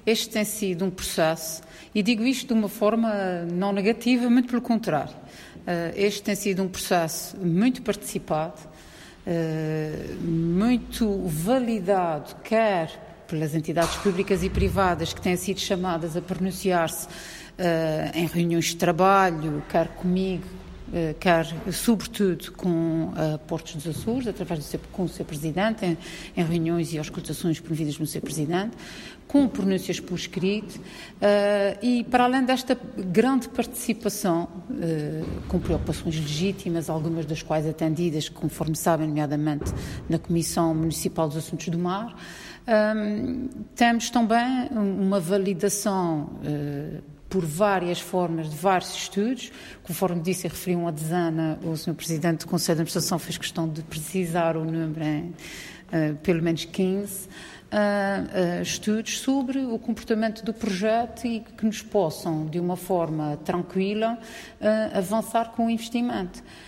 Este tem sido um processo, e digo isto de uma forma não negativa, muito pelo contrário. Este tem sido um processo muito participado, muito validado, quer pelas entidades públicas e privadas que têm sido chamadas a pronunciar-se em reuniões de trabalho, quer comigo, quer sobretudo com Portos dos Açores, através com o seu Presidente, em reuniões e auscultações promovidas no seu Presidente, com pronúncias por escrito, e para além desta grande participação, com preocupações legítimas, algumas das quais atendidas, conforme sabem, nomeadamente na Comissão Municipal dos Assuntos do Mar, temos também uma validação por várias formas, de vários estudos. Conforme disse e referiu a Desana, o Sr. Presidente do Conselho de Administração fez questão de precisar o número em pelo menos 15 estudos sobre o comportamento do projeto e que nos possam, de uma forma tranquila, avançar com o investimento.